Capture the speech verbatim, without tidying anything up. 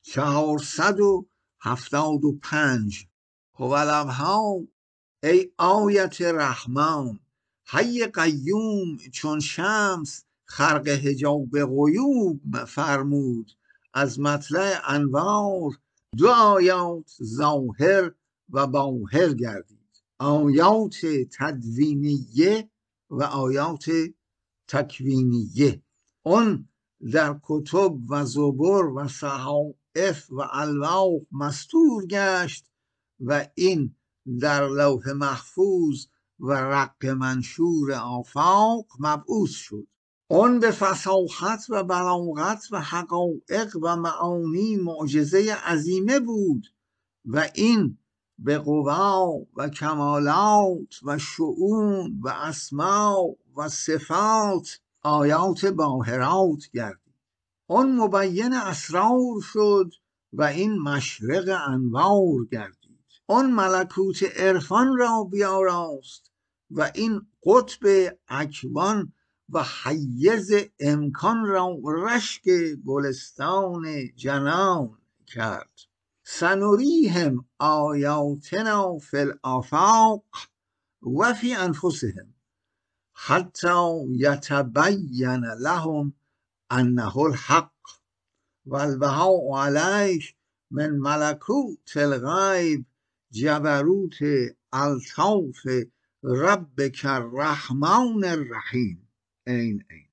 چهارصد و هفتاد و پنج. هولبها ای آیت رحمان، حی قیوم چون شمس خرق حجاب غیوب فرمود، از مطلع انوار دو آیات ظاهر و باهر گردید، آیات تدوینیه و آیات تکوینیه. اون در کتب و زبر و صحائف و الواح مستور گشت و این در لوح محفوظ و رق منشور آفاق مبعوث شد. اون به فصاحت و بلاغت و حقایق و معانی معجزه عظیمه بود و این به قوا و کمالات و شؤون و اسماء و صفات آیات باهرات گردید. اون مبین اسرار شد و این مشرق انوار گردید. اون ملکوت عرفان را بیاراست و این قطب اکوان و حیز امکان را رشک گلستان جنان کرد. سنریهم آیاتنا فی الآفاق و فی انفسهم حتی یتبین لهم انه الحق والبهاء علیه من ملکوت الغیب جبروت الطاف ربک الرحمن الرحیم. این این